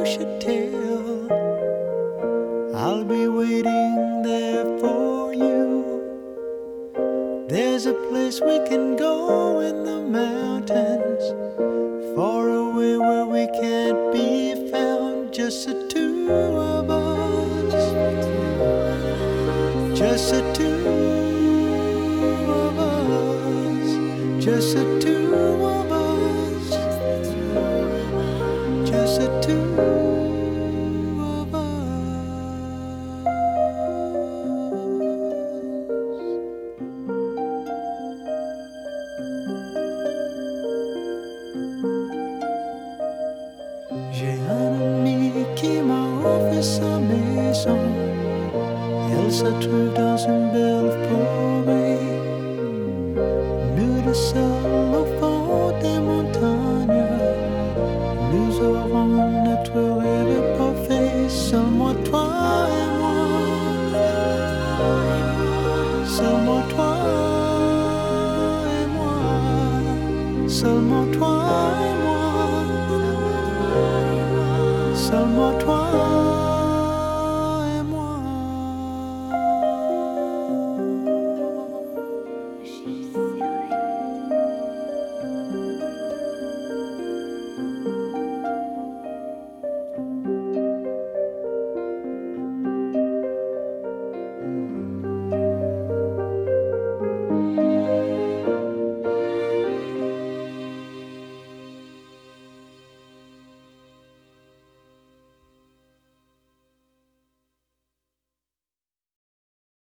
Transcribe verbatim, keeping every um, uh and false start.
should tell. I'll be waiting there for you. There's a place we can go in the mountains, far away where we can't be found, just the two of us, just the two of us, just the two of us, just the two of us. J'ai un ami qui m'a offert sa maison. Elle se trouve dans une belle forêt. Nous deux seuls au fond des montagnes. Nous aurons notre rêve parfait. Seulement toi et moi. Seulement toi et moi. Seulement toi et moi. Seulement toi.